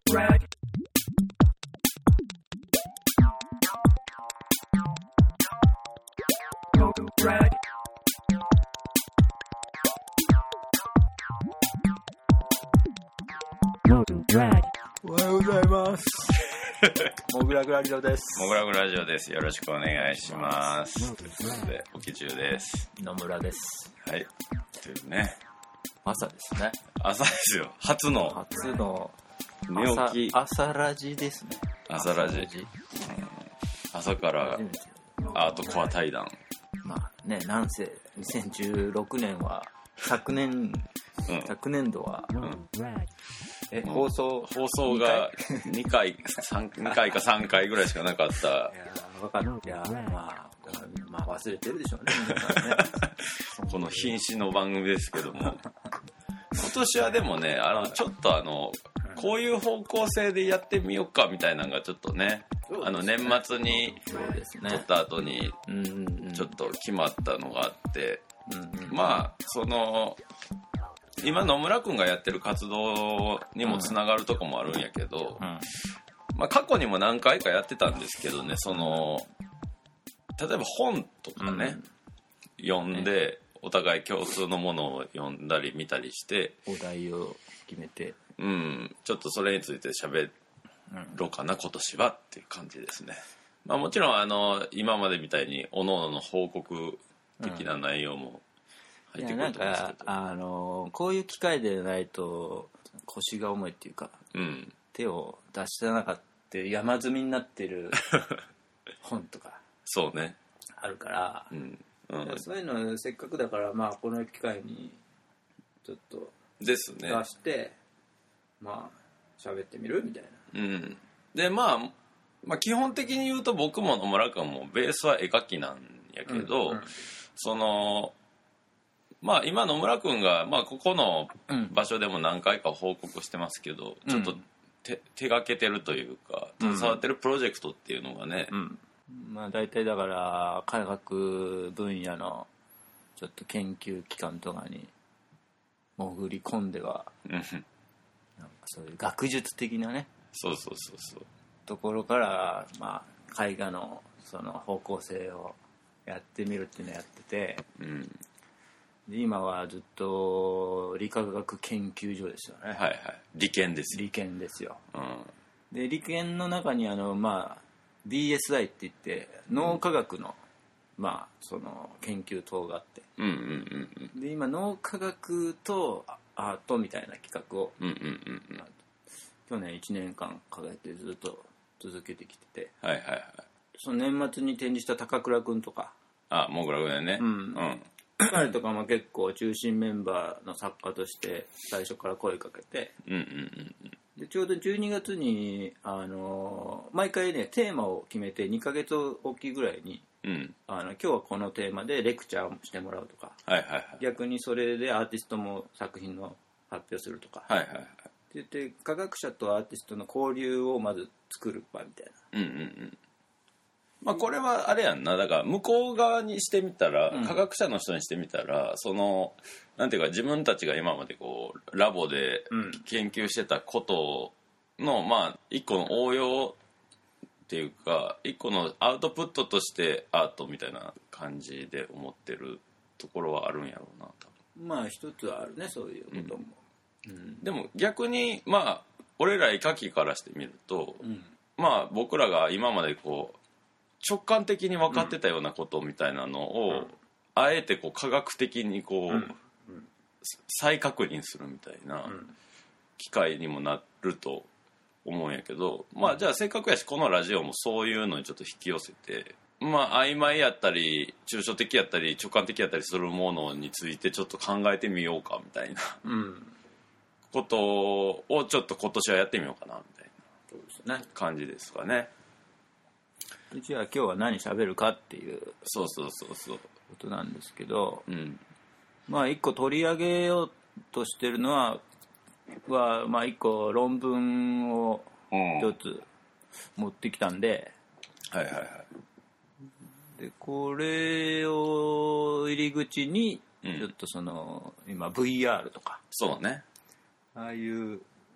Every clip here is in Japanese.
rag. Go rag. Go rag. おはようございます。モグラグラジオです。 モグラグラジオです。よろしくお願いします。ということで、おきちゅうです。 野村です。 はい。というね、 朝ですね。 朝ですよ。初の寝起き。 朝ラジですね。 朝ラジ。朝から初めてアートコア対談。 まあね、なんせ2016年は昨年度は、放送が2回か3回ぐらいしかなかった。 分かる。いや、まあ忘れてるでしょうね。皆さんねこの瀕死の番組ですけども、今年はでもね、ちょっとこういう方向性でやってみようかみたいなのがちょっとね、年末に撮った後にちょっと決まったのがあって、まあ今野村くんがやってる活動にもつながるとこもあるんやけど、まあ過去にも何回かやってたんですけどね、例えば本とかね、読んでお互い共通のものを読んだり見たりしてお題を決めて、 ちょっとそれについて喋ろうかな、今年はっていう感じですね。まあもちろん今までみたいに各々の報告的な内容も入ってくると思うんですけど、 なんかこういう機会でないと腰が重いっていうか、手を出してなかった山積みになってる本とかそうねあるから、そういうのせっかくだから、まあこの機会にちょっとですね出して、まあ喋ってみるみたいな。 でまあ基本的に言うと僕も野村君もベースは絵描きなんやけど、まあ今野村君が、まあ、ここの場所でも何回か報告してますけど、ちょっと手がけてるというか携わってるプロジェクトっていうのがね、 まあ大体だから科学分野のちょっと研究機関とかに潜り込んでは、なんかそういう学術的なね、 そうところから、まあ絵画のその方向性をやってみるっていうのをやってて、で今はずっと理化学研究所ですよね。 理研ですよ。 理研ですよ。で理研の中にまあ BSI って言って脳科学の、まあその研究棟があって、で今脳科学とアートみたいな企画を、去年1年間掲げてずっと続けてきてて、その年末に展示した高倉君とか、 モグラ君ね、 彼とかも結構中心メンバーの作家として最初から声かけて、でちょうど12月に毎回ねテーマを決めて2ヶ月おきぐらいに、今日はこのテーマでレクチャーをしてもらうとか、逆にそれでアーティストも作品の発表するとか、って言って科学者とアーティストの交流をまず作る場みたいな。 まあこれはあれやんな、だから向こう側にしてみたら、科学者の人にしてみたら、なんていうか自分たちが今までこうラボで研究してたことの、まあ一個の応用っていうか一個のアウトプットとしてアートみたいな感じで思ってるところはあるんやろうな、多分。まあ一つはあるね、そういうことも。 でも逆にまあ俺ら絵描きからしてみると、まあ僕らが今までこう直感的に分かってたようなことみたいなのを、あえてこう科学的にこう、再確認するみたいな機会にもなると思うんやけど、まあじゃあせっかくやしこのラジオもそういうのにちょっと引き寄せて、まあ曖昧やったり抽象的やったり直感的やったりするものについてちょっと考えてみようかみたいな、ことをちょっと今年はやってみようかなみたいな感じですかね。 じゃあ今日は何喋るかっていうことなんですけど、まあ一個取り上げようとしてるのはまあ一個論文を一つ持ってきたんで、でこれを入り口にちょっと今 VR とかそうね、 ああいう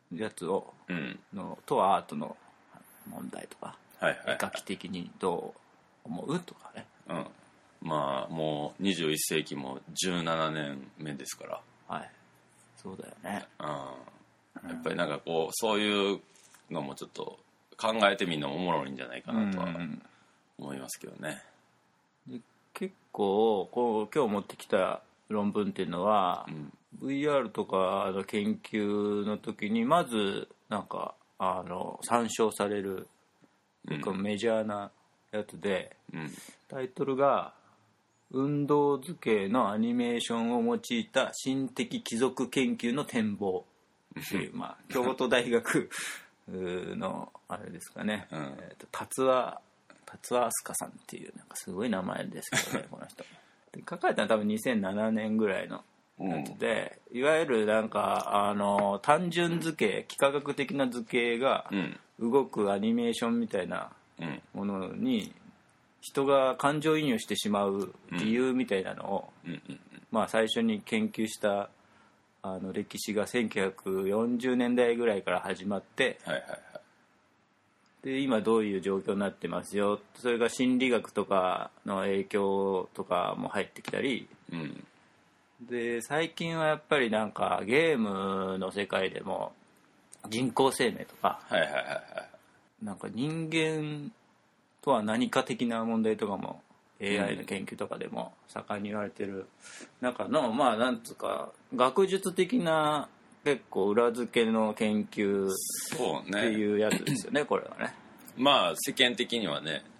やつを、とアートの問題とか、絵描き的にどう思うとかね、 まあもう21世紀も17年目ですから、 はい、そうだよね。 やっぱりなんかこうそういうのもちょっと考えてみるのもおもろいんじゃないかなとは思いますけどね。 で結構こう今日持ってきた論文っていうのは、VR とかの研究の時にまずなんか参照される結構メジャーなやつで、タイトルが運動図形のアニメーションを用いた心的帰属研究の展望っていう、京都大学のあれですかね、達和飛鳥さんっていうなんかすごい名前ですけどねこの人で書かれたのは多分2007年ぐらいのやつで、いわゆるなんか単純図形幾何学的な図形が動くアニメーションみたいなものに人が感情移入してしまう理由みたいなのを、最初に研究した歴史が1940年代ぐらいから始まって、で今どういう状況になってますよ、それが心理学とかの影響とかも入ってきたり、で最近はやっぱりなんかゲームの世界でも人工生命とか、なんか人間とは何か的な問題とかも AI の研究とかでも盛んに言われてる中の、なんつうか学術的な結構裏付けの研究っていうやつですよね、これはね。 世間的にはね、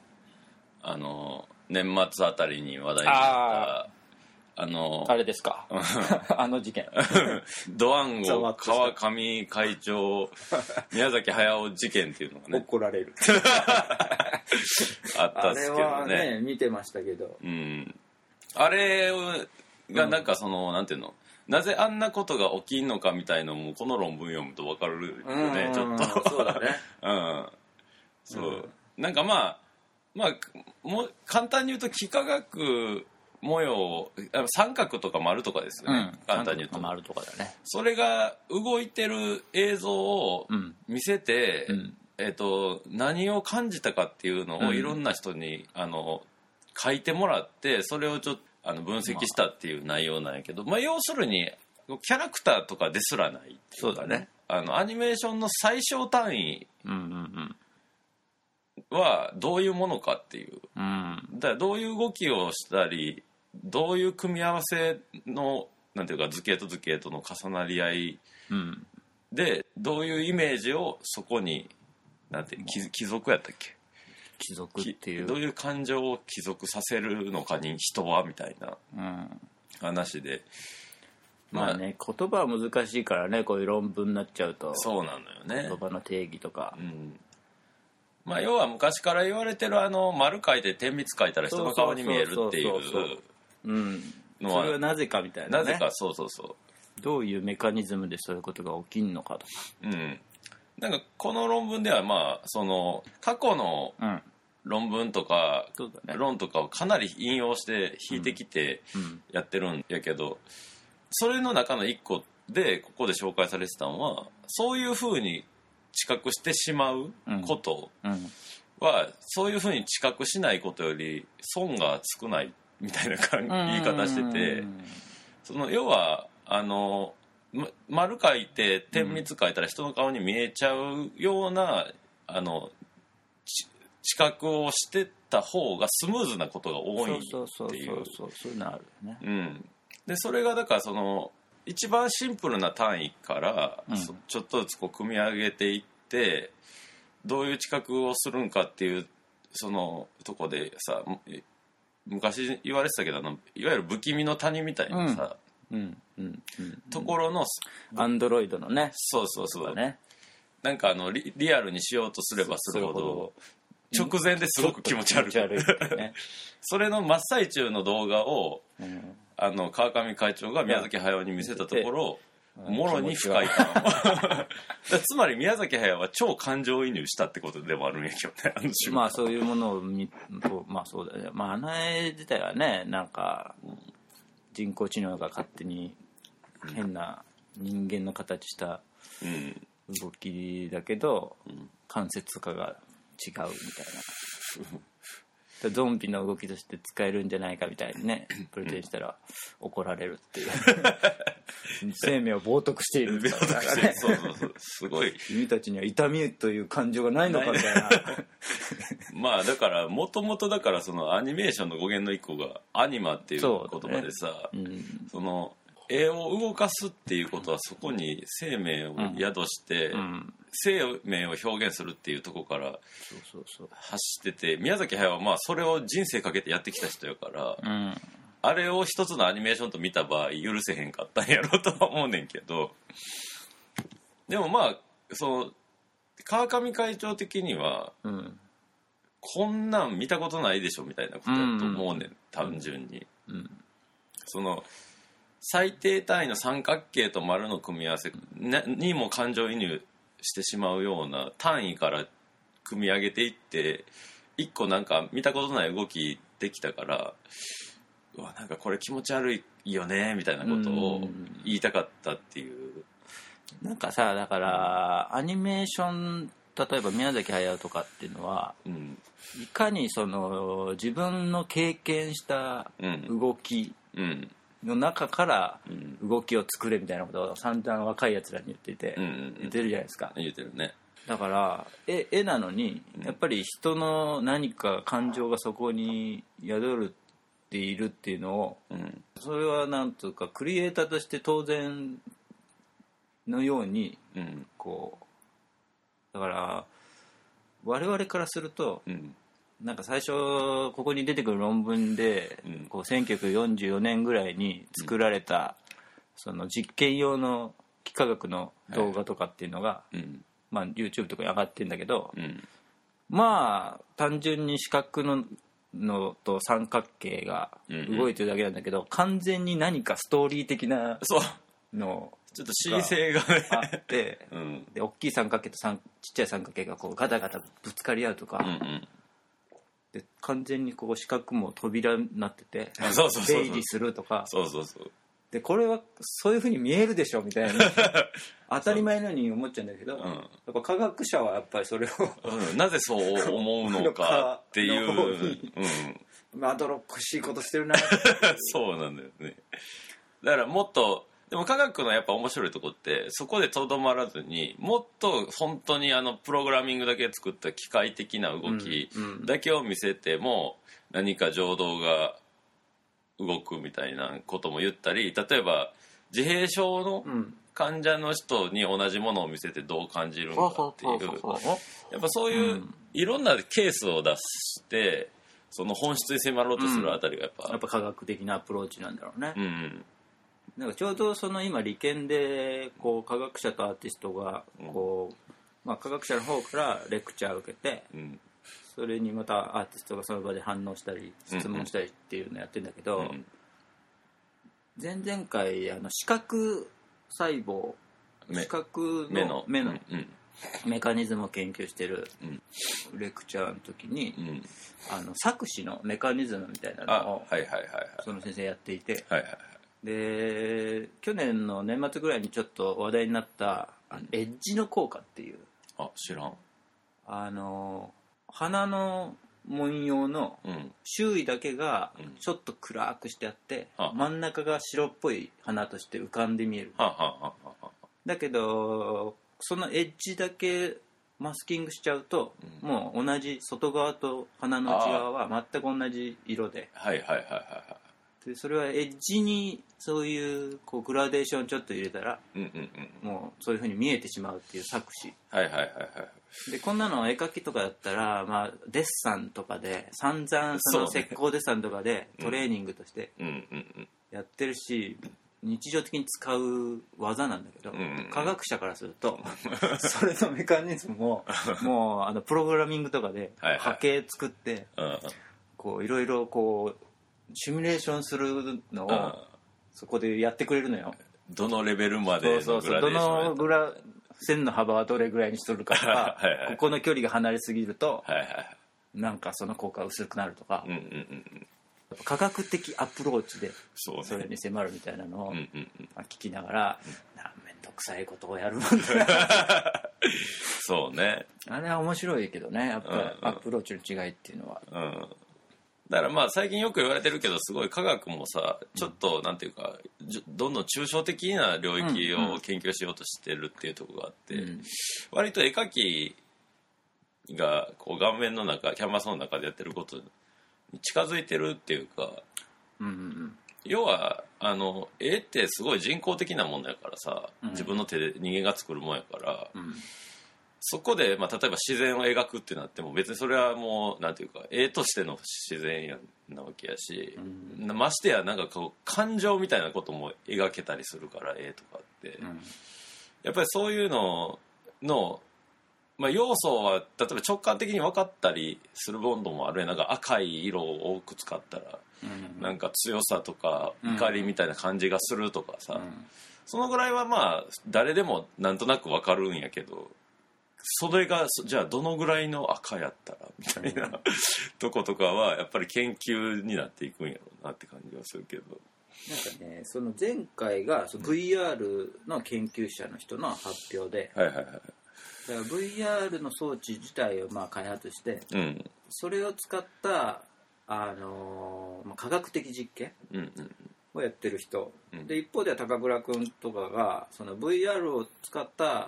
年末あたりに話題になったあれですか事件ドワンゴ川上会長宮崎駿事件っていうのがね怒られるあったっすけどね。 あれはね見てましたけど、 あれがなんかなんていうの、なぜあんなことが起きんのかみたいのもこの論文読むと分かるよね、ちょっと。 そうだねそう、なんかもう簡単に言うと幾何学模様、三角とか丸とかですよね、簡単に言うと。 丸とかだね。それが動いてる映像を見せて、何を感じたかっていうのをいろんな人に書いてもらって、それをちょっと分析したっていう内容なんやけど、要するにキャラクターとかですらないっていうか、 そうだね、 アニメーションの最小単位はどういうものかっていう、だからどういう動きをしたりどういう組み合わせのなんていうか図形と図形との重なり合いで、どういうイメージをそこになんて帰属やったっけ、 帰属っていうどういう感情を帰属させるのかに人はみたいな話で、 言葉は難しいからね、こういう論文になっちゃうと。 そうなのよね、 言葉の定義とか、 要は昔から言われてる丸書いて点密書いたら人の顔に見えるっていうのは、 それはなぜかみたいなね、 なぜかそうどういうメカニズムでそういうことが起きんのかとか、 なんかこの論文では過去の論文とか論とかをかなり引用して引いてきてやってるんやけど、それの中の一個でここで紹介されてたのは、そういうふうに知覚してしまうことは、そういうふうに知覚しないことより損が少ないみたいな言い方してて、要は丸書いて点密書いたら人の顔に見えちゃうような知覚をしてた方がスムーズなことが多いっていう。 そういうのあるよね。 でそれがだから一番シンプルな単位から、ちょっとずつこう組み上げていってどういう知覚をするんかっていうとこでさ、昔言われてたけどいわゆる不気味の谷みたいなさ、ところのアンドロイドのね、 そうね、 なんかリアルにしようとすればするほど直前ですごく気持ち悪い、ね、それの真っ最中の動画を、川上会長が宮崎駿に見せたところ、もろに不快感つまり宮崎駿は超感情移入したってことでもあるんやけどね、 そういうものをそうだよね。あの絵自体はね、なんか人工知能が勝手に変な人間の形した動きだけど、関節とかが違うみたいなゾンビの動きとして使えるんじゃないかみたいにねプレゼンしたら怒られるっていう生命を冒涜しているみたいな、ね、 そうすごい君たちには痛みという感情がないのかみたいなまあだからもともとだからそのアニメーションの語源の一個がアニマっていう言葉でさ、その絵を動かすっていうことはそこに生命を宿して、生命を表現するっていうところから発してて、宮崎駿はまあそれを人生かけてやってきた人やから、あれを一つのアニメーションと見た場合許せへんかったんやろとは思うねんけど、でもまあその川上会長的には、こんなん見たことないでしょみたいなことだと思うねん、単純に、その最低単位の三角形と丸の組み合わせにも感情移入してしまうような単位から組み上げていって一個なんか見たことない動きできたから、うわなんかこれ気持ち悪いよねみたいなことを言いたかったっていう。 なんかさ、だからアニメーション、例えば宮崎駿とかっていうのは、いかにその自分の経験した動きの中から動きを作れみたいなことを散々若いやつらに言っていて、言ってるじゃないですか。 言ってるね。 だから絵なのにやっぱり人の何か感情がそこに宿っているっていうのを、それはなんというかクリエイターとして当然のようにこう、だから我々からすると、なんか最初ここに出てくる論文で、こう1944年ぐらいに作られた、その実験用の幾何学の動画とかっていうのが、まあ、YouTube とかに上がってるんだけど、まあ単純に四角のと三角形が動いてるだけなんだけど、完全に何かストーリー的なのちょっと恣意性がねあって、で大きい三角形とちっちゃい三角形がこうガタガタぶつかり合うとか、で完全にこう四角も扉になってて出入りするとか、でこれはそういう風に見えるでしょみたいな当たり前のように思っちゃうんだけど、やっぱ科学者はやっぱりそれを、 なぜそう思うのかっていうまどろっこしいことしてるなそうなんだよね。だからもっとでも科学のやっぱ面白いとこってそこでとどまらずに、もっと本当にプログラミングだけ作った機械的な動きだけを見せても何か情動が動くみたいなことも言ったり、例えば自閉症の患者の人に同じものを見せてどう感じるのかっていう、やっぱそういういろんなケースを出してその本質に迫ろうとするあたりがやっぱ科学的なアプローチなんだろうね。なんかちょうどその今理研でこう科学者とアーティストがこう、まあ、科学者の方からレクチャーを受けて、それにまたアーティストがその場で反応したり質問したりっていうのをやってるんだけど、前々回視覚細胞、視覚の目のメカニズムを研究してるレクチャーの時に、錯視のメカニズムみたいなのをその先生やっていて、で去年の年末ぐらいにちょっと話題になったエッジの効果っていう、 知らん。 花の文様の周囲だけがちょっと暗くしてあって、真ん中が白っぽい花として浮かんで見える。だけどそのエッジだけマスキングしちゃうと、もう同じ外側と花の内側は全く同じ色で、でそれはエッジにそういうグラデーションちょっと入れたら、もうそういう風に見えてしまうっていう錯視。でこんなの絵描きとかだったら、まあ、デッサンとかで散々その石膏デッサンとかでトレーニングとしてやってるし、日常的に使う技なんだけど、科学者からするとそれのメカニズムをもうプログラミングとかで波形作ってこういろいろこうシミュレーションするのをそこでやってくれるのよ。 どのレベルまでのグラデーション、 どの線の幅はどれぐらいにしとるかとかここの距離が離れすぎるとなんかその効果が薄くなるとか、科学的アプローチでそれに迫るみたいなのを聞きながら、めんどく臭いことをやるもんだそうね。 あれは面白いけどね、やっぱりアプローチの違いっていうのは。 だからまあ最近よく言われてるけど、すごい科学もさ、ちょっとなんていうか、どんどん抽象的な領域を研究しようとしてるっていうところがあって、割と絵描きがこう顔面の中、キャンバスの中でやってることに近づいてるっていうか、要は絵ってすごい人工的なものやからさ、自分の手で人間が作るもんやから、そこで、まあ、例えば自然を描くってなっても別にそれはもうなんていうか絵としての自然なわけやし、ましてやなんかこう感情みたいなことも描けたりするから絵とかって、やっぱりそういうのの、まあ、要素は例えば直感的に分かったりするものもあるやん。なんか赤い色を多く使ったら、なんか強さとか怒りみたいな感じがするとかさ、そのぐらいはまあ誰でもなんとなく分かるんやけど、それがじゃあどのぐらいの赤やったらみたいなとことかはやっぱり研究になっていくんやろうなって感じはするけど、 なんかね、その前回がVR の研究者の人の発表で、だから VR の装置自体をまあ開発して、それを使った、まあ、科学的実験をやってる人、で一方では高倉君とかがその VR を使った、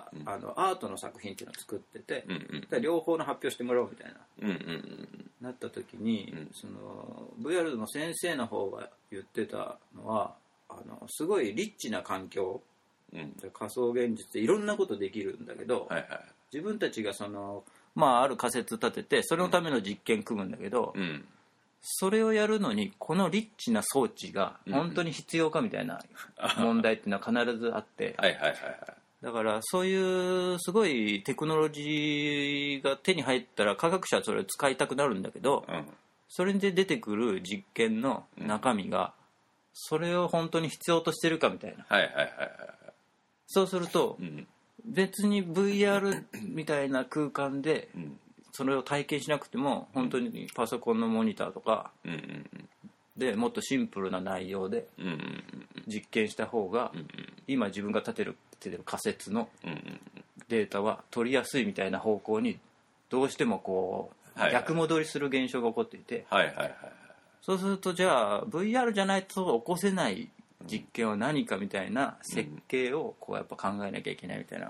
アートの作品っていうのを作ってて、両方の発表してもらおうみたいな、なった時に、その VR の先生の方が言ってたのはすごいリッチな環境、仮想現実でいろんなことできるんだけど、自分たちがその、まあ、ある仮説立ててそれのための実験組むんだけど、それをやるのにこのリッチな装置が本当に必要かみたいな問題っていうのは必ずあって、だからそういうすごいテクノロジーが手に入ったら科学者はそれを使いたくなるんだけど、それで出てくる実験の中身がそれを本当に必要としてるかみたいな、そうすると、別に VR みたいな空間でそれを体験しなくても本当にパソコンのモニターとかでもっとシンプルな内容で実験した方が今自分が立てる仮説のデータは取りやすいみたいな方向にどうしてもこう逆戻りする現象が起こっていて、そうするとじゃあ VR じゃないと起こせない実験は何かみたいな設計をこうやっぱ考えなきゃいけないみたいな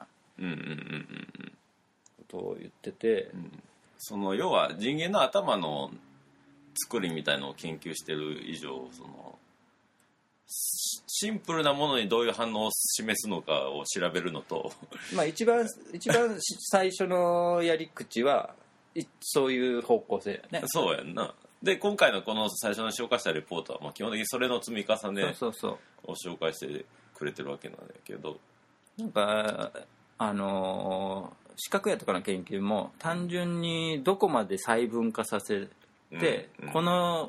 ことを言ってて、 その要は人間の頭の作りみたいのを研究してる以上、そのシンプルなものにどういう反応を示すのかを調べるのとまあ一番最初のやり口はそういう方向性やね。 そうやんな。で今回のこの最初に紹介したレポートは、まあ、基本的にそれの積み重ねを紹介してくれてるわけなんだけど、 なんか視覚やとかの研究も単純にどこまで細分化させて、この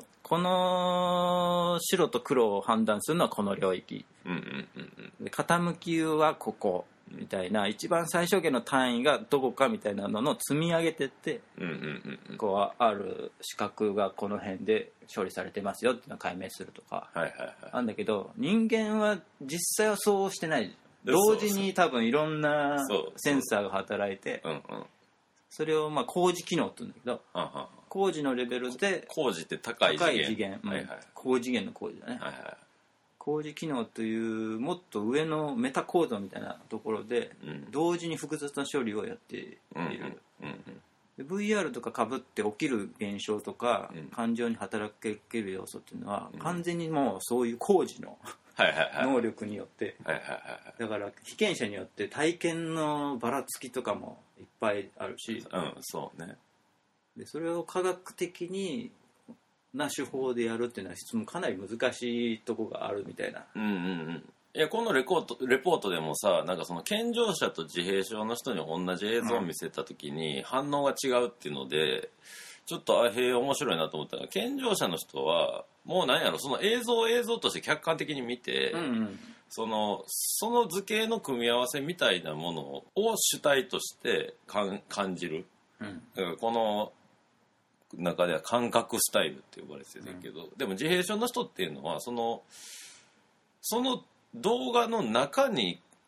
白と黒を判断するのはこの領域、で傾きはここみたいな一番最小限の単位がどこかみたいなのの積み上げてって、こうある視覚がこの辺で処理されてますよっていうのを解明するとかなんだけど、人間は実際はそうしてない。同時に多分いろんなセンサーが働いて、それをまあ工事機能って言うんだけど、工事のレベルで工事って高い次元、 高次元の工事だね、工事機能というもっと上のメタ構造みたいなところで、同時に複雑な処理をやっている、で VR とかかぶって起きる現象とか、感情に働ける要素っていうのは、完全にもうそういう工事の能力によって、だから被験者によって体験のばらつきとかもいっぱいあるし、 そうね。 でそれを科学的な手法でやるっていうのはかなり難しいとこがあるみたいな。 いやこのレポートでもさ、なんかその健常者と自閉症の人に同じ映像を見せた時に反応が違うっていうので、ちょっと面白いなと思ったら、健常者の人はもう何やろ、その映像として客観的に見て、その図形の組み合わせみたいなものを主体として感じる、だからこの中では感覚スタイルって呼ばれてるけど、でも自閉症の人っていうのはその動画の中に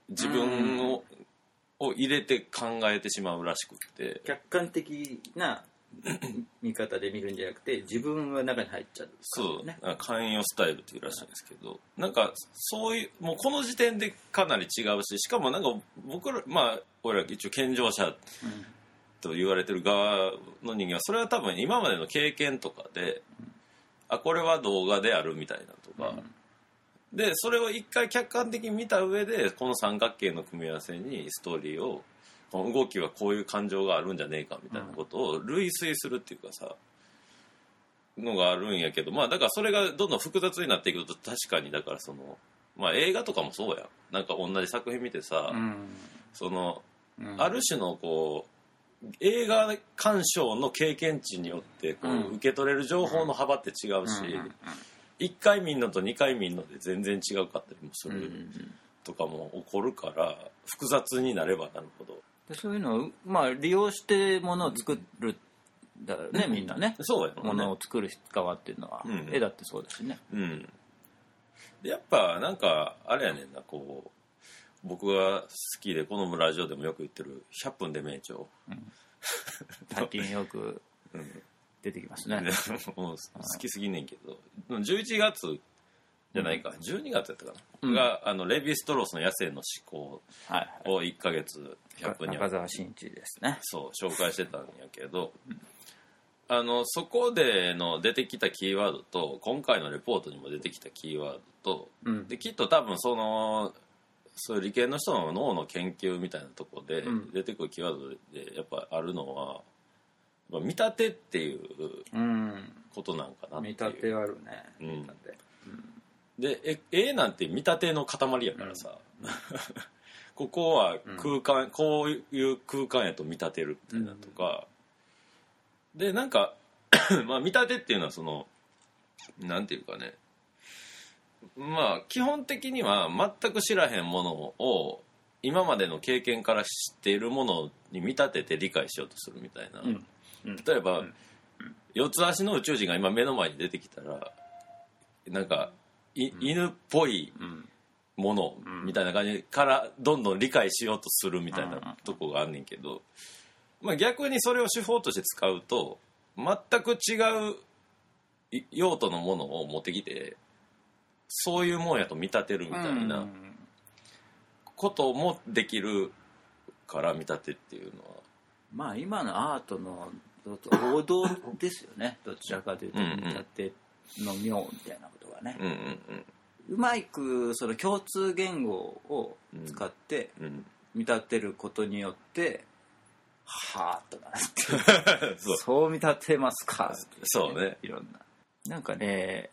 自分を入れて考えてしまうらしくって、 客観的な見方で見るんじゃなくて自分は中に入っちゃう、ね、 そう関与スタイルっていうらしいんですけど、なんかそういうもうこの時点でかなり違うし、しかもなんか僕ら俺ら一応健常者と言われてる側の人間はそれは多分今までの経験とかで、これは動画であるみたいなとか、でそれを一回客観的に見た上でこの三角形の組み合わせにストーリーをこの動きはこういう感情があるんじゃねえかみたいなことを類推するっていうかさのがあるんやけど、だからそれがどんどん複雑になっていくと確かにだからその映画とかもそうやん、なんか同じ作品見てさ、そのある種のこう映画鑑賞の経験値によってこう受け取れる情報の幅って違うし、1回見んのと2回見んので全然違うかったりもするとかも起こるから複雑になればなるほど、 そういうのを利用してものを作るだよね、みんなね。 そうやろね。 ものを作る側っていうのは、絵だってそうだしね。 でやっぱなんかあれやねんな、こう僕が好きでこのラジオでもよく言ってる100分で名著、 最近よく出てきますね。 もう好きすぎんねんけど、11月じゃないか、12月やったかな、がレヴィ・ストロースの野生の思考を1ヶ月100分に中澤真一ですね。 そう紹介してたんやけど、そこでの出てきたキーワードと今回のレポートにも出てきたキーワードと、できっと多分そういう理系の人の脳の研究みたいなところで出てくるキーワードでやっぱあるのは見立てっていうことなんかなっていう。見立てあるね。見立て。 で絵なんて見立ての塊やからさ、ここは空間、こういう空間やと見立てるみたいなとか、でなんか見立てっていうのはそのなんていうかね、基本的には全く知らへんものを今までの経験から知っているものに見立てて理解しようとするみたいな、例えば、四つ足の宇宙人が今目の前に出てきたらなんか犬っぽいものみたいな感じからどんどん理解しようとするみたいなとこがあんねんけど、逆にそれを手法として使うと全く違う用途のものを持ってきてそういうもんやと見立てるみたいなこともできるから見立てっていうのは今のアートの王道ですよね。どちらかというと見立ての妙みたいなことがね、うまくその共通言語を使って見立てることによってはーっとなってそう見立てますかって、 そうね、 いろんななんかね、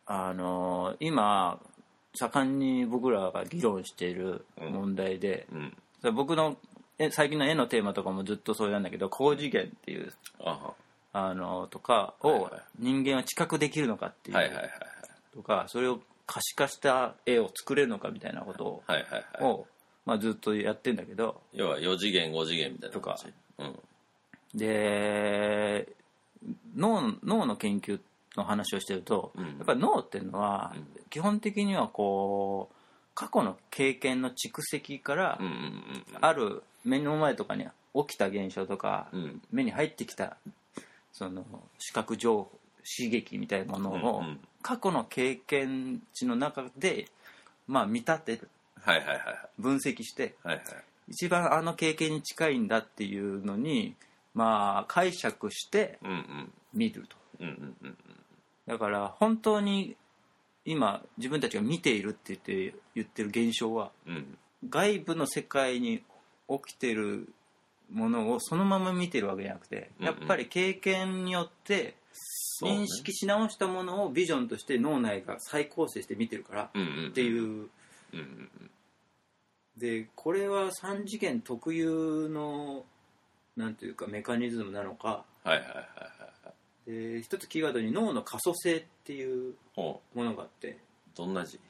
今盛んに僕らが議論している問題で、僕の最近の絵のテーマとかもずっとそうなんだけど、高次元っていうとかを人間は知覚できるのかっていうとか、それを可視化した絵を作れるのかみたいなことをずっとやってんだけど、 要は4次元5次元みたいなとか、 で脳の研究の話をしてると、やっぱり脳っていうのは基本的にはこう過去の経験の蓄積からある目の前とかに起きた現象とか、目に入ってきたその視覚情報刺激みたいなものを過去の経験値の中で見立てる、分析して、一番あの経験に近いんだっていうのに解釈して見ると、だから本当に今自分たちが見ているって言ってる現象は、外部の世界に起きてるものをそのまま見てるわけじゃなくて、やっぱり経験によって認識し直したものをビジョンとして脳内が再構成して見てるからっていう、でこれは3次元特有のなんていうかメカニズムなのか、で一つキーワードに脳の可塑性っていうものがあって、 どんな字？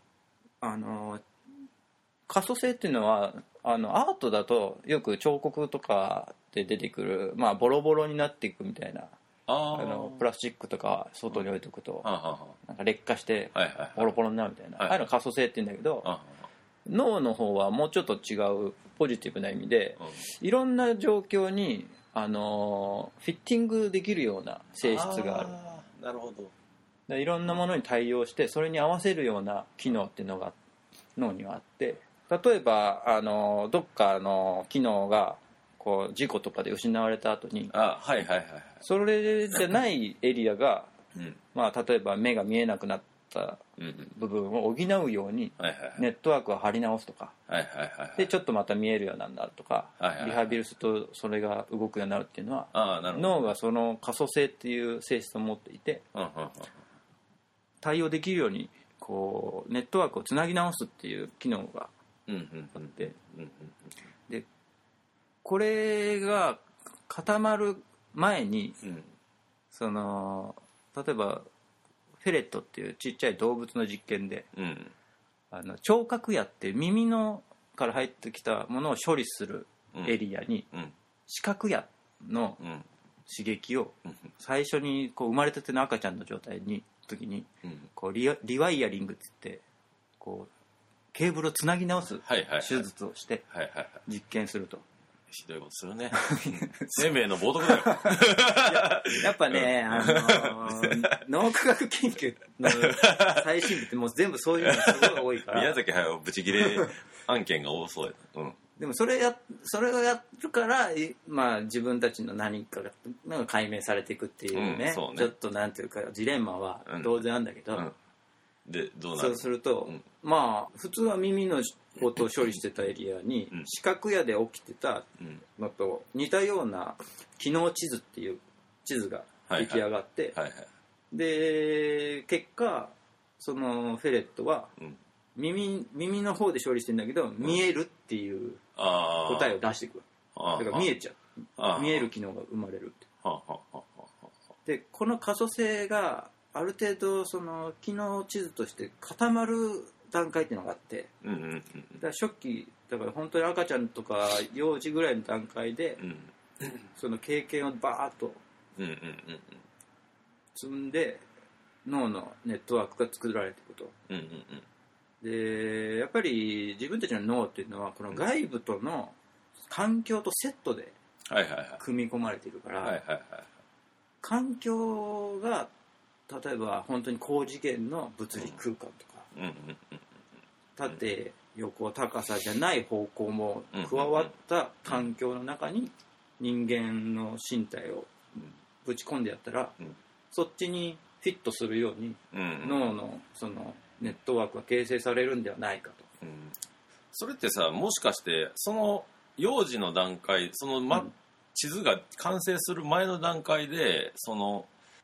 可塑性っていうのはアートだとよく彫刻とかで出てくる、ボロボロになっていくみたいな、プラスチックとか外に置いておくとなんか劣化してボロボロになるみたいな、ああいうの可塑性って言うんだけど、 脳の方はもうちょっと違うポジティブな意味で、いろんな状況にフィッティングできるような性質がある。 なるほど。 いろんなものに対応してそれに合わせるような機能っていうのが脳にはあって、例えばどっかの機能がこう事故とかで失われた後に、それじゃないエリアが、まあ、例えば目が見えなくなった部分を補うようにネットワークを張り直すとか、でちょっとまた見えるようになるとか、リハビリするとそれが動くようになるっていうのは、脳がその可塑性っていう性質を持っていて、対応できるようにこうネットワークをつなぎ直すっていう機能があって、でこれが固まる前に、その例えばフェレットっていうちっちゃい動物の実験で、聴覚野って耳のから入ってきたものを処理するエリアに、視覚野の刺激を最初にこう生まれたての赤ちゃんの状態に時にこうリワイヤリングって言ってこうケーブルをつなぎ直す手術をして実験すると。 ひどいことするね。生命の冒涜だよ。 やっぱね、脳科学研究の最新部ってもう全部そういうのすごい多いから。 宮崎駿ブチギレ案件が多そうや。 でもそれをやるから、まあ、自分たちの何かが解明されていくっていうね、ちょっとなんていうかジレンマは当然あるんだけど、 でどうなる？ そうすると、まあ普通は耳の音を処理してたエリアに、視覚野で起きてたのと似たような機能地図っていう地図が出来上がって、で結果そのフェレットは耳の方で処理してるんだけど、見えるっていう答えを出してくる。だから見えちゃう。見える機能が生まれるって。でこの可塑性がある程度その機能地図として固まる段階っていうのがあって、だから初期だから本当に赤ちゃんとか幼児ぐらいの段階で、その経験をバーッと積んで脳のネットワークが作られていくと。でやっぱり自分たちの脳っていうのはこの外部との環境とセットで組み込まれているから、環境が例えば本当に高次元の物理空間とか、縦横高さじゃない方向も加わった環境の中に人間の身体をぶち込んでやったら、そっちにフィットするように脳のそのネットワークが形成されるんではないかと。 それってさ、もしかしてその幼児の段階、その地図が完成する前の段階でその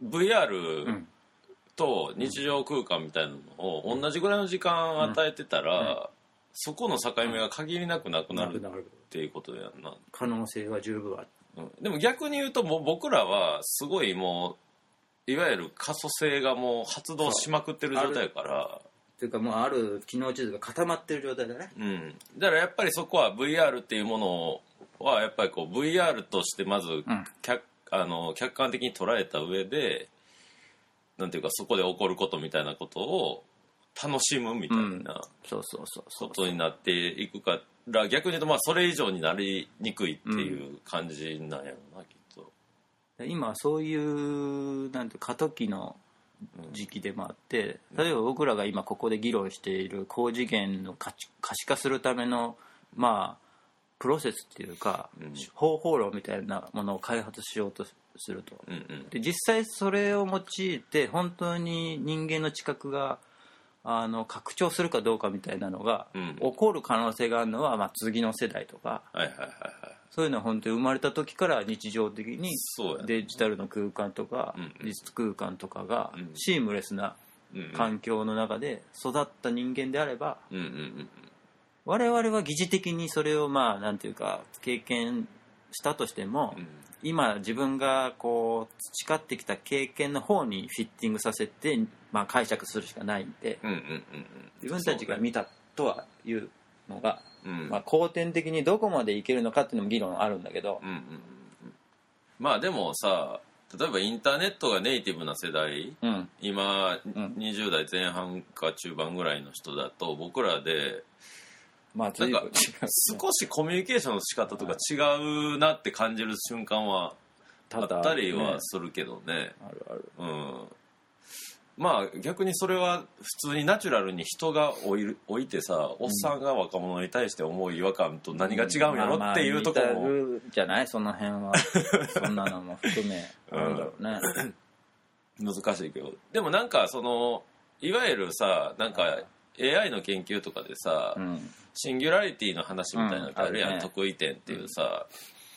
VR と日常空間みたいなのを同じぐらいの時間与えてたら、そこの境目が限りなくなくなるっていうことやんな。 可能性は十分ある。 でも逆に言うともう僕らはすごいもういわゆる可塑性がもう発動しまくってる状態やから、 というかもうある機能地図が固まってる状態だね。 だからやっぱりそこは VR っていうものはやっぱりこう VR としてまず客観的に捉えた上で、なんていうかそこで起こることみたいなことを楽しむみたいなことになっていくから、逆に言うとまあそれ以上になりにくいっていう感じなんやろな、きっと。 今そういうなんて過渡期の時期でもあって、例えば僕らが今ここで議論している高次元の可視化するためのまあプロセスっていうか、方法論みたいなものを開発しようとすると、で実際それを用いて本当に人間の知覚が拡張するかどうかみたいなのが起こる可能性があるのは、まあ、次の世代とか、そういうのは本当に生まれた時から日常的にデジタルの空間とか実空間とかがシームレスな環境の中で育った人間であれば、我々は疑似的にそれをまあなんていうか経験したとしても、今自分がこう培ってきた経験の方にフィッティングさせて、まあ、解釈するしかないんで、自分たちが見たとはいうのが、まあ、後天的にどこまでいけるのかっていうのも議論あるんだけど、 まあでもさ、例えばインターネットがネイティブな世代、今20代前半か中盤ぐらいの人だと僕らでまあなんか随分違う、ね、 少しコミュニケーションの仕方とか違うなって感じる瞬間はあったりはするけどね。 あるある。 うん。まあ逆にそれは普通にナチュラルに人が置いてさ、おっさんが若者に対して思う違和感と何が違うんやろっていうところも、 まあ似たるじゃない、その辺はそんなのも含めあるだろうね、 難しいけど、でもなんかそのいわゆるさ、なんか AI の研究とかでさ、シンギュラリティの話みたいなのってあるやん、得意点っていうさ、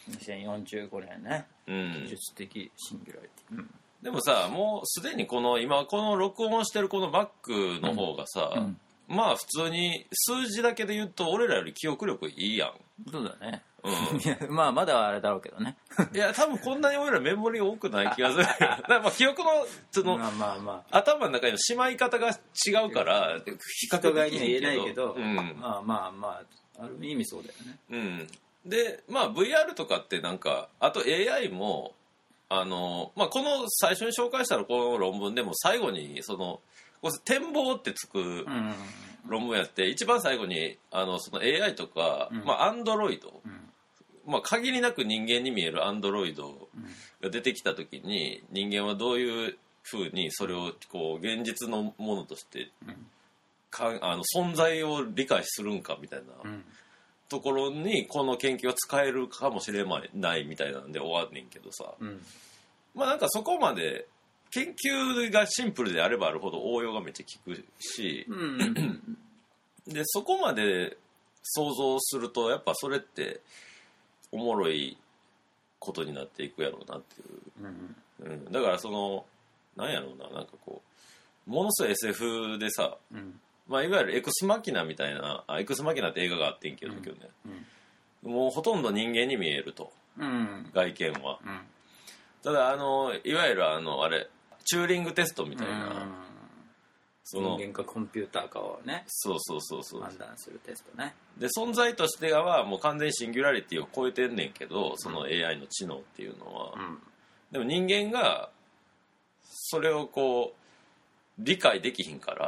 2045年ね、技術的シンギュラリティ、 でもさ、もうすでに今この録音してるこのバックの方がさ、まあ普通に数字だけで言うと俺らより記憶力いいやん。 そうだね、いやまあまだあれだろうけどねいや多分こんなに俺らメモリ多くない気がするだからまあ記憶のその、頭の中のしまい方が違うから比較的には言えないけど、まあある意味そうだよね。 でまあ VR とかってなんかあと AI もまあ、この最初に紹介したこの論文でも最後にその展望ってつく論文やって、一番最後にその AI とか、まあ、Android、まあ、限りなく人間に見える Android が出てきた時に人間はどういうふうにそれをこう現実のものとして存在を理解するんかみたいなところにこの研究は使えるかもしれないみたいなんで終わんねんけどさ、まあなんかそこまで研究がシンプルであればあるほど応用がめっちゃ効くし、でそこまで想像するとやっぱそれっておもろいことになっていくやろうなっていう、だからそのなんやろうな、なんかこうものすごい SF でさ、まあ、いわゆるエクスマキナみたいなエクスマキナって映画があってんけど、もうほとんど人間に見えると、外見は、ただいわゆるあれチューリングテストみたいな、 その人間かコンピューターかをね、そう判断するテストね。 で存在としてはもう完全にシンギュラリティを超えてんねんけど、その AI の知能っていうのは、でも人間がそれをこう理解できひんから、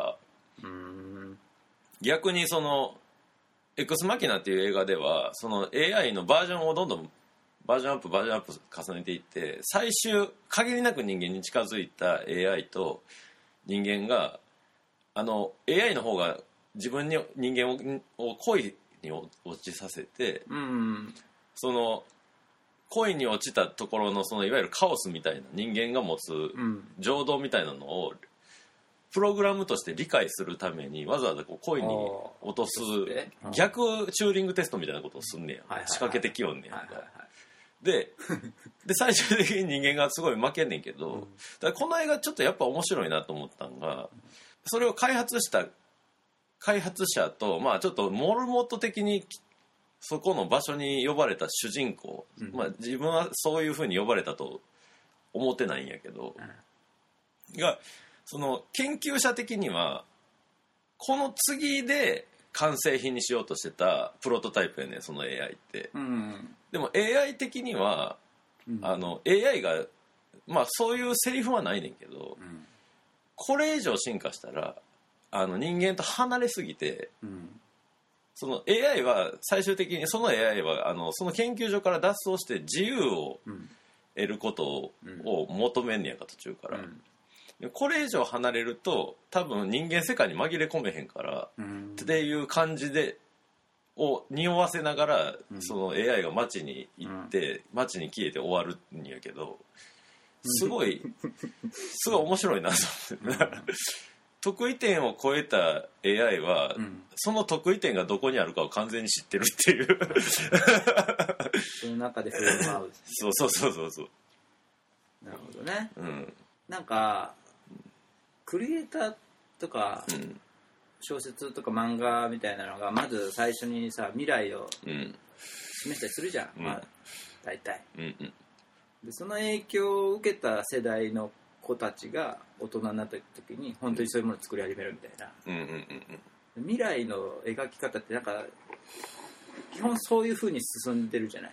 逆にそのエクスマキナっていう映画ではその AI のバージョンをどんどんバージョンアップ重ねていって、最終限りなく人間に近づいた AI と人間がAI の方が自分に人間を恋に落ちさせて、その恋に落ちたところのそのいわゆるカオスみたいな人間が持つ情動みたいなのをプログラムとして理解するためにわざわざこう恋に落とす逆チューリングテストみたいなことをすんねや、仕掛けてきよんねや、で最終的に人間がすごい負けんねんけど、だからこの映画ちょっとやっぱ面白いなと思ったのが、それを開発した開発者と、まあちょっとモルモット的にそこの場所に呼ばれた主人公、まあ自分はそういうふうに呼ばれたと思ってないんやけど、がその研究者的にはこの次で完成品にしようとしてたプロトタイプやねん、その AI って、でも AI 的には、AI がまあそういうセリフはないねんけど、これ以上進化したら人間と離れすぎて、その AI は最終的にその AI はその研究所から脱走して自由を得ることを求めんねやんか、途中から、これ以上離れると多分人間世界に紛れ込めへんから、っていう感じでを匂わせながら、その AI が街に行って、街に消えて終わるんやけど、すごい面白いなと思って、得意点を超えた AI は、その得意点がどこにあるかを完全に知ってるっていうその中で振る舞うそうなるほどね、なんかクリエイターとか、小説とか漫画みたいなのがまず最初にさ未来を示したりするじゃん、まあ大体、でその影響を受けた世代の子たちが大人になった時に本当にそういうものを作り始めるみたいな、未来の描き方ってなんか基本そういう風に進んでるじゃない、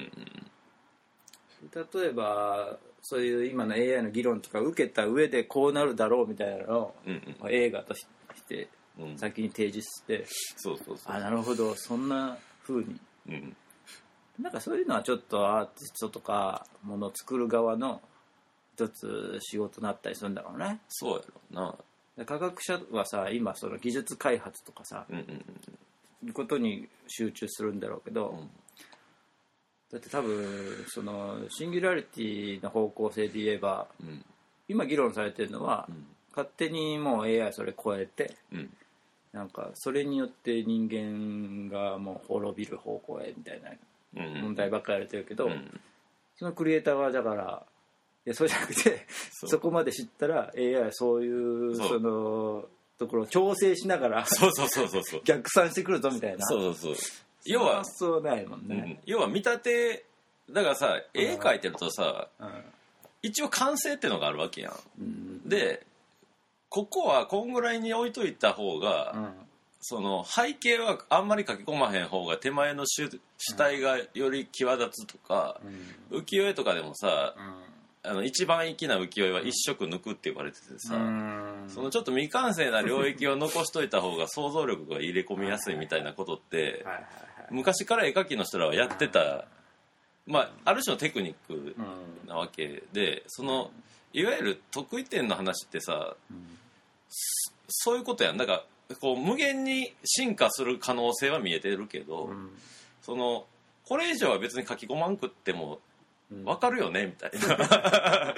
例えばそういう今の AI の議論とか受けた上でこうなるだろうみたいなのを、映画として先に提示して、 そうそうそう、 あ、なるほど、そんな風に、なんかそういうのはちょっとアーティストとかものを作る側の一つ仕事になったりするんだろうね。 そうやろな。科学者はさ、今その技術開発とかさ、いうことに集中するんだろうけど、だって多分そのシンギュラリティの方向性で言えば、今議論されてるのは、勝手にもう AI それ超えて、なんかそれによって人間がもう滅びる方向へみたいな問題ばっかりやれてるけど、そのクリエイターはだからいやそうじゃなくて そこまで知ったら AI はそういうそのところを調整しながら逆算してくるぞみたいな。要はそうないもんね、 要は見立てだからさ、絵描いてるとさ、一応完成ってのがあるわけやん、でここはこんぐらいに置いといた方が、その背景はあんまり書き込まへん方が手前の主体がより際立つとか、浮世絵とかでもさ、一番粋な浮世絵は一色抜くって言われててさ、そのちょっと未完成な領域を残しといた方が想像力が入れ込みやすいみたいなことって昔から絵描きの人らはやってた、ある種のテクニックなわけで、そのいわゆる得意点の話ってさ、そういうことやん。だからこう無限に進化する可能性は見えてるけど、そのこれ以上は別に書き込まんくっても分かるよねみたいな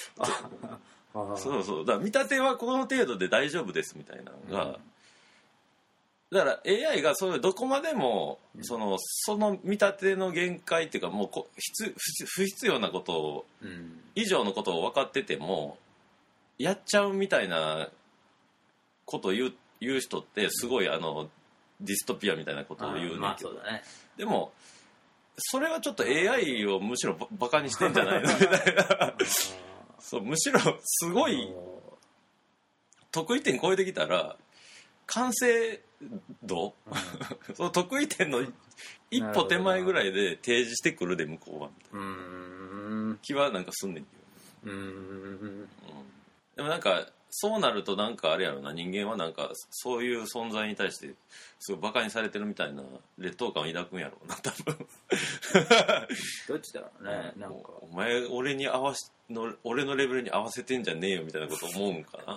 そうそう、だから見立てはこの程度で大丈夫ですみたいなのが、だから AI がそういうどこまでもその見立ての限界っていうか、もう不必要なことを以上のことを分かっててもやっちゃうみたいなことを言う人ってすごいディストピアみたいなことを言うんだけど、でもそれはちょっと AI をむしろバカにしてんじゃないのみたいなそう、むしろすごい得意点超えてきたら完成度その得意点の一歩手前ぐらいで提示してくるで向こうはみたいな気はなんかすんねんけど、でもなんかそうなるとなんかあれやろな、人間はなんかそういう存在に対してすごいバカにされてるみたいな劣等感を抱くんやろうな多分どっちだろうね、なんかお前俺のレベルに合わせてんじゃねえよみたいなこと思うんかな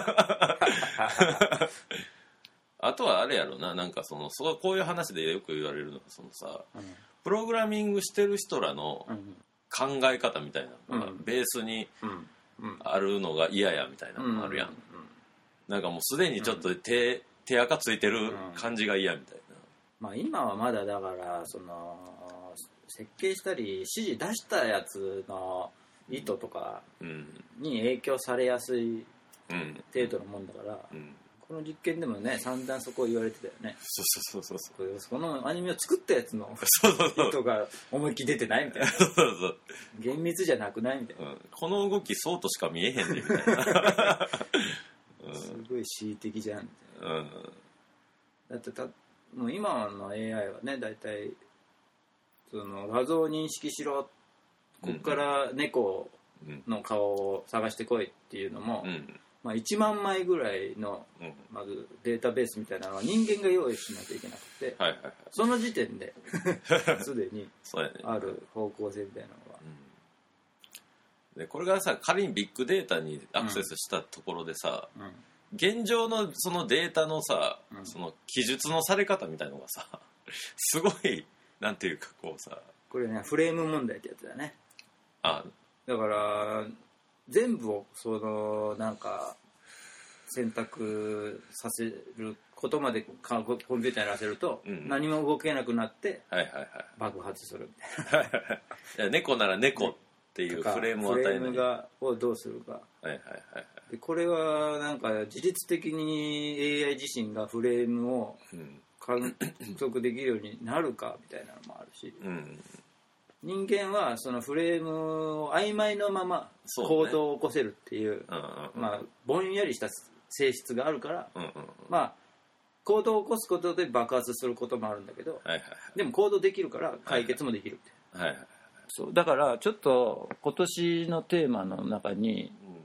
あとはあれやろな、なんかこういう話でよく言われるのがそのさ、プログラミングしてる人らの考え方みたいなのがベースにあるのが嫌やみたいなのがあるやん、なんかもうすでにちょっと手垢ついてる感じが嫌みたいな、 今はまだだからその設計したり指示出したやつの意図とかに影響されやすい程度のもんだから、この実験でもね散々そこを言われてたよね。このアニメを作ったやつの意図が思いっきり出てないみたいな厳密じゃなくないみたいな、 この動きそうとしか見えへんねみたいなすごい恣意的じゃんみたいな、だってもう今の AI はねだいたいその画像を認識しろ、ここから猫の顔を探してこいっていうのも、1万枚ぐらいのまずデータベースみたいなのは人間が用意しなきゃいけなくて、その時点ですでにある方向性みたいなのは、 でこれがさ仮にビッグデータにアクセスしたところでさ、現状のそのデータのさ、その記述のされ方みたいのがさすごいなんていうかこうさ、 これねフレーム問題ってやつだね。だから全部をそのなんか選択させることまでコンピューターにやらせると、何も動けなくなって爆発するみたいな猫なら猫っていうフレームを与えない、 フレームをどうするか、でこれはなんか自律的に AI 自身がフレームを観測できるようになるかみたいなのもあるし、人間はそのフレームを曖昧のまま行動を起こせるっていう、ぼんやりした性質があるから、行動を起こすことで爆発することもあるんだけど、でも行動できるから解決もできるって、そうだからちょっと今年のテーマの中に、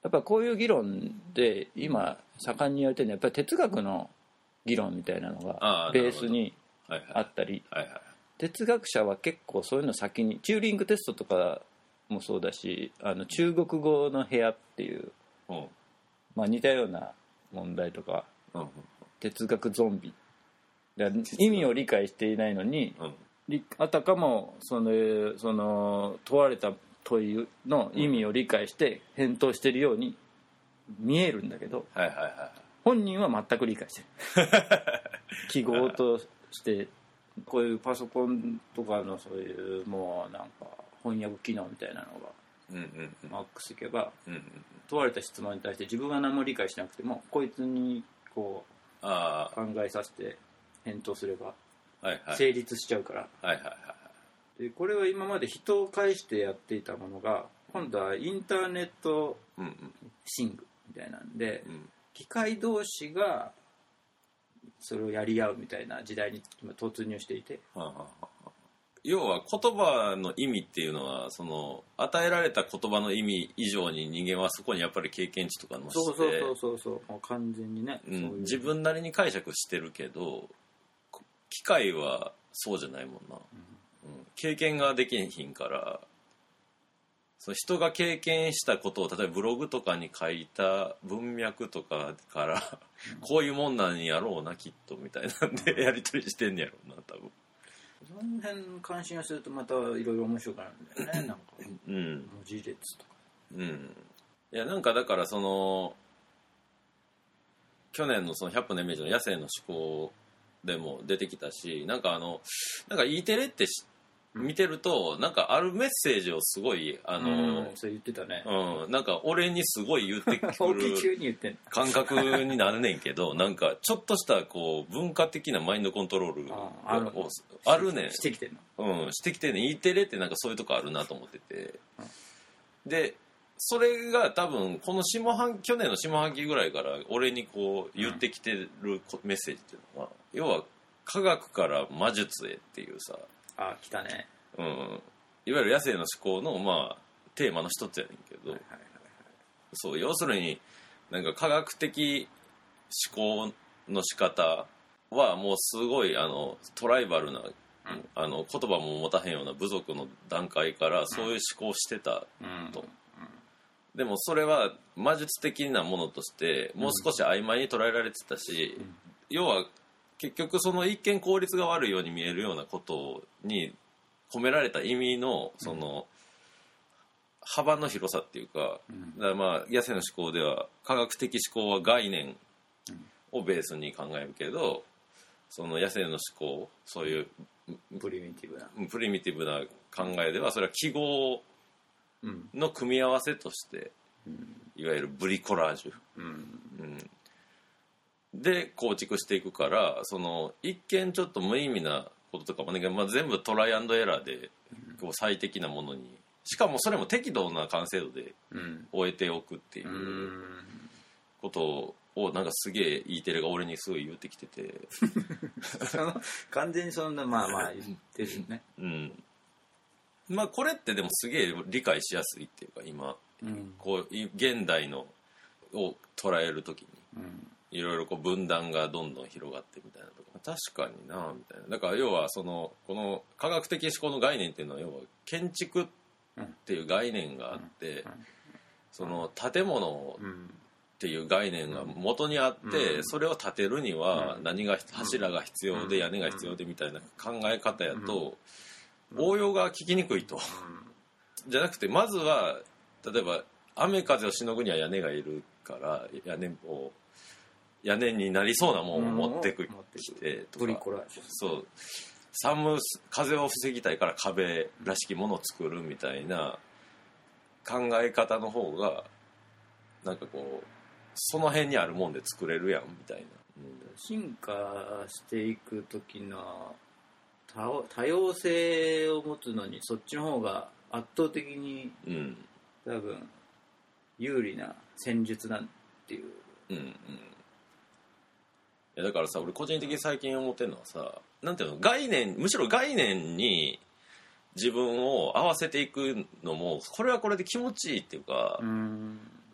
やっぱこういう議論で今盛んに言われてるのはやっぱり哲学の議論みたいなのがベースにあったり、哲学者は結構そういうの先にチューリングテストとかもそうだし、中国語の部屋っていう、まあ、似たような問題とか、哲学ゾンビ意味を理解していないのに、あたかもその問われた問いの意味を理解して返答しているように見えるんだけど、本人は全く理解してる記号としてこういうパソコンとかのそういうもうなんか翻訳機能みたいなのがマックスいけば、問われた質問に対して自分は何も理解しなくてもこいつにこう考えさせて返答すれば成立しちゃうから、でこれは今まで人を介してやっていたものが今度はインターネットシングみたいなんで、機械同士がそれをやり合うみたいな時代に今突入していて、 要は言葉の意味っていうのはその与えられた言葉の意味以上に人間はそこにやっぱり経験値とかのしてそうもう完全にね、 自分なりに解釈してるけど機械はそうじゃないもんな、経験ができひんからその人が経験したことを例えばブログとかに書いた文脈とかからこういうもんなんやろうなきっとみたいなんでやり取りしてんやろうな多分。 その辺関心をするとまたいろいろ面白くなるんだよねなんか、文字列とか、 いやなんかだからその去年のその100分のイメージの野生の思考でも出てきたし、なんかEテレって見てるとなんかあるメッセージをすごいそう言ってたね、 なんか俺にすごい言ってくる感覚になるねんけどなんかちょっとしたこう文化的なマインドコントロールがあるねんしてきてんの、 してきてんねん。Eテレってなんかそういうとこあるなと思ってて、でそれが多分この去年の下半期ぐらいから俺にこう言ってきてるメッセージっていうのは、要は科学から魔術へっていうさ、 来たね、 いわゆる野生の思考のまあテーマの一つやねんけど、そう要するになんか科学的思考の仕方はもうすごいトライバルな、言葉も持たへんような部族の段階からそういう思考をしてたと、でもそれは魔術的なものとしてもう少し曖昧に捉えられてたし、要は結局その一見効率が悪いように見えるようなことに込められた意味のその幅の広さっていうか、だからまあ野生の思考では科学的思考は概念をベースに考えるけど、その野生の思考そういうプリミティブな考えではそれは記号の組み合わせとして、いわゆるブリコラージュ、で構築していくから、その一見ちょっと無意味なこととかもね、全部トライアンドエラーでこう最適なものに、しかもそれも適度な完成度で終えておくっていうことをなんかすげえ E テレが俺にすごい言ってきてて完全にそんなまあ言ってるね、 まあこれってでもすげえ理解しやすいっていうか今、こう現代のを捉えるときに、いろいろこう分断がどんどん広がってみたいなとこ確かになみたいな。だから要はこの科学的思考の概念っていうのは要は建築っていう概念があって、その建物っていう概念が元にあって、それを建てるには柱が必要で屋根が必要でみたいな考え方やと応用が効きにくいと、じゃなくてまずは例えば雨風をしのぐには屋根がいるから屋根になりそうなものを持ってきてとか、そう風を防ぎたいから壁らしきものを作るみたいな考え方の方がなんかこうその辺にあるもんで作れるやんみたいな、 進化していく時の多様性を持つのにそっちの方が圧倒的に、多分有利な戦術なんていう、 いやだからさ俺個人的に最近思ってるのはさ、なんていうのむしろ概念に自分を合わせていくのもこれはこれで気持ちいいっていうか、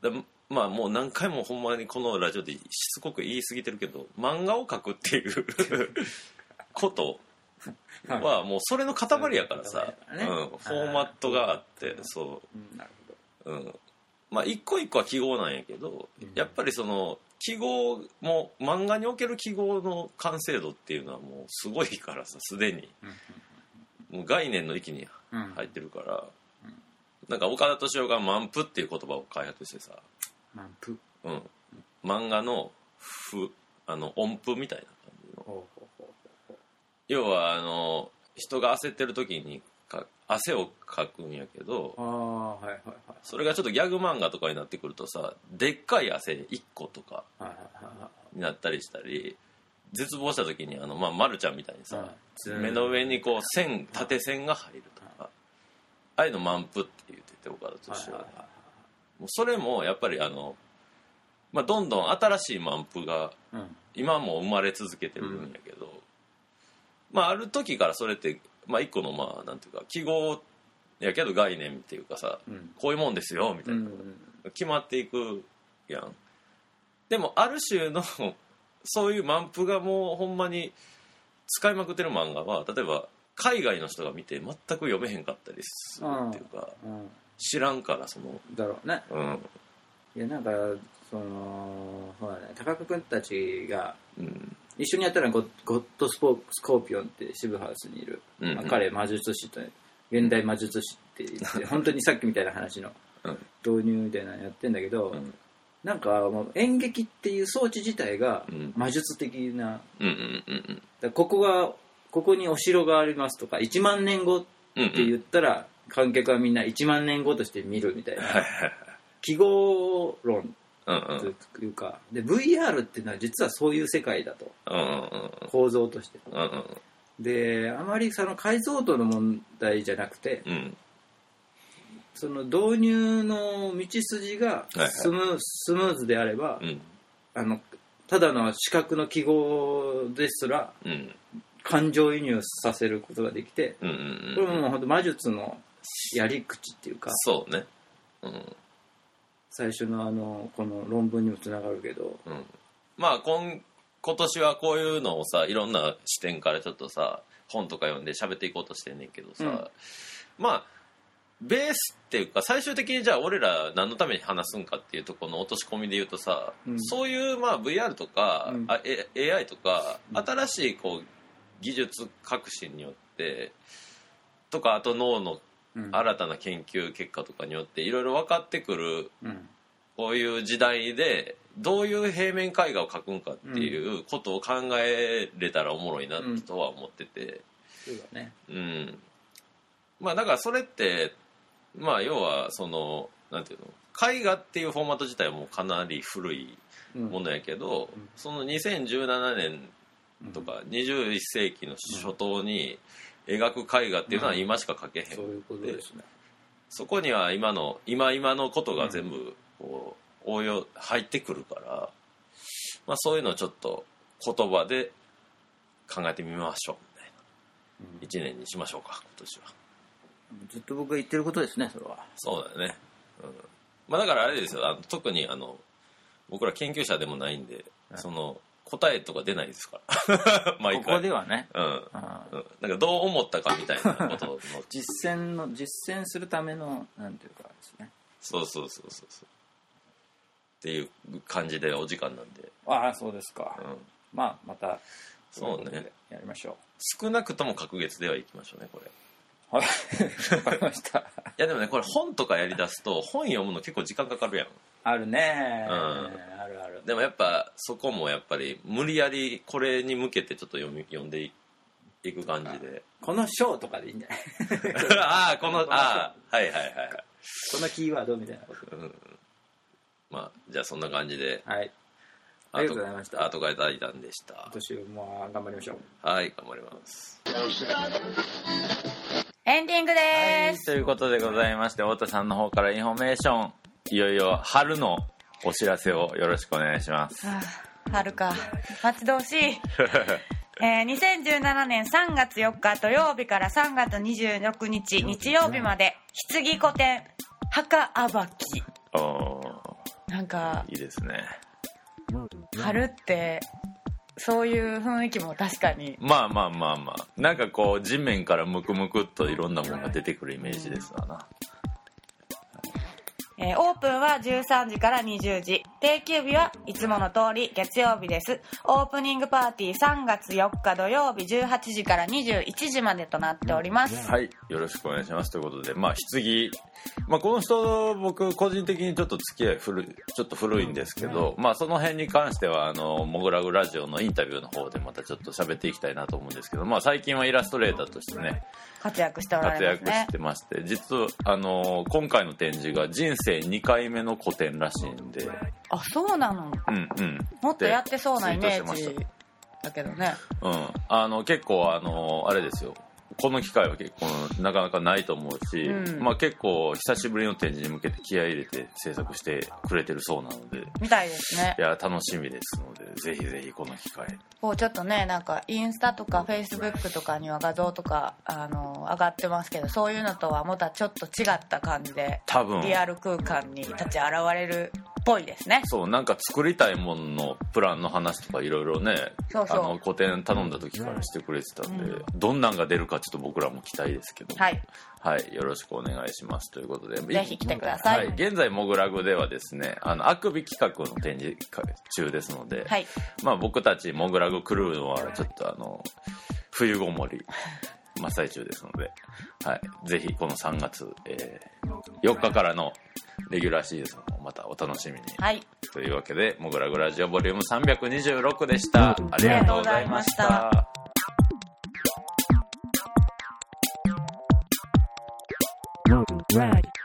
まあもう何回もほんまにこのラジオでしつこく言い過ぎてるけど、漫画を描くっていうことはもうそれの塊やからさ、フォーマットがあって、そう、なるほど、まあ一個一個は記号なんやけど、やっぱりその記号も漫画における記号の完成度っていうのはもうすごいからさ、すでにもう概念の域に入ってるから、なんか岡田斗司夫が満腹っていう言葉を開発してさ、 満腹、 漫画の音符みたいな感じの、要は人が焦ってる時に汗をかくんやけど、それがちょっとギャグ漫画とかになってくるとさ、でっかい汗1個とかになったりしたり、絶望した時にまあ、るちゃんみたいにさ、目の上にこう縦線が入るとか、ああいうの満腹って言ってて、岡田斗司夫、もうそれもやっぱりまあ、どんどん新しい満腹が今も生まれ続けてるんやけど、まあ、ある時からそれって、まあ、一個のまあなんていうか記号やけど概念っていうかさ、こういうもんですよみたいなのが決まっていくやん。でもある種のそういう満腹がもうほんまに使いまくってる漫画は、例えば海外の人が見て全く読めへんかったりするっていうか、知らんからそのだろうね、いやなんかそうだね、高久君たちが一緒にやったらゴッドスコーピオンって渋ハウスにいる、まあ、彼魔術師と現代魔術師って言って本当にさっきみたいな話の導入みたいなのやってんだけど、なんかもう演劇っていう装置自体が魔術的な、だここにお城がありますとか1万年後って言ったら観客はみんな1万年後として見るみたいな記号論というか、で VR っていうのは実はそういう世界だと、構造として、であまりその解像度の問題じゃなくて、その導入の道筋がスムーズであれば、ただの視覚の記号ですら、感情移入させることができて、これももう本当魔術のやり口っていうか、 そうね、 最初のこの論文にもつながるけど、 まあ今年はこういうのをさ、いろんな視点からちょっとさ本とか読んで喋っていこうとしてんねんけどさ、まあベースっていうか最終的にじゃあ俺ら何のために話すんかっていうところの落とし込みで言うとさ、そういうまあ VR とか、AI とか、新しいこう技術革新によってとか、あと脳の新たな研究結果とかによっていろいろ分かってくる、こういう時代でどういう平面絵画を描くんかっていうことを考えれたらおもろいなとは思ってて、 そうだね、 まあだからそれってまあ要はそのなんていうの、絵画っていうフォーマット自体はもうかなり古いものやけど、その2017年とか21世紀の初頭に描く絵画っていうのは今しか描けへん、 そういうことですね。 そこには今のことが全部こう応用入ってくるから、まあ、そういうのをちょっと言葉で考えてみましょうみたいな、1年にしましょうか今年は。 ずっと僕が言ってることですね、それは。 そうだよね、まあ、だからあれですよ、特に僕ら研究者でもないんで、その答えとか出ないですから毎回ここではね、 なんかどう思ったかみたいなことの実践するためのなんていうかですね。 そうっていう感じでお時間なんで。 ああ、そうですか、まあまたそうね、 やりましょう。 少なくとも隔月ではいきましょうね、これ。 はい、わかりました。いやでもね、これ本とかやりだすと本読むの結構時間かかるやん。 あるね、あるある。 でもやっぱそこもやっぱり無理やりこれに向けてちょっと読んでいく感じで、 この章とかでいいんじゃないはいこのキーワードみたいなこと、 まあじゃあそんな感じで、 はい、ありがとうございました。 後からいただいたんでした。 今年も頑張りましょう。 はい、頑張ります。 エンディングです、 ということでございまして、太田さんの方からインフォメーション、いよいよ春のお知らせをよろしくお願いします。 春か、待ち遠しい2017年3月4日土曜日から3月26日日曜日まで、棺古典墓暴きなんかいいですね。 春ってそういう雰囲気も確かにまあなんかこう地面からムクムクっといろんなものが出てくるイメージですわな。 オープンは13時から20時。定休日はいつもの通り月曜日です。オープニングパーティー3月4日土曜日18時から21時までとなっております。 はい、よろしくお願いします。ということで、棺、この人僕個人的にちょっと付き合いちょっと古いんですけど、その辺に関してはモグラグラジオのインタビューの方でまたちょっと喋っていきたいなと思うんですけど、最近はイラストレーターとしてね活躍しておられますね。 活躍してまして、実は今回の展示が人生2回目の個展らしいんで。 あ、そうなの。もっとやってそうなイメージだけどね。 結構あれですよ、この機会は結構なかなかないと思うし、結構久しぶりの展示に向けて気合い入れて制作してくれてるそうなので、 みたいですね。 いや楽しみですので、ぜひぜひこの機会こうちょっとね、なんかインスタとかフェイスブックとかには画像とか上がってますけど、そういうのとはまたちょっと違った感じで多分リアル空間に立ち現れるっぽいですね。 そう、なんか作りたいもののプランの話とかいろいろね、個展頼んだ時からしてくれてたんで、どんなんが出るかちょっと僕らも期待ですけども、はい、よろしくお願いしますということで、 ぜひ来てください。 現在モグラグではですね、あくび企画の展示中ですので、僕たちモグラグクルーはちょっと冬ごもり真っ最中ですので、ぜひこの3月、4日からのレギュラーシーズンをまたお楽しみに、というわけでモグラグラジオボリューム326でした。ありがとうございました。 Mogu Rag.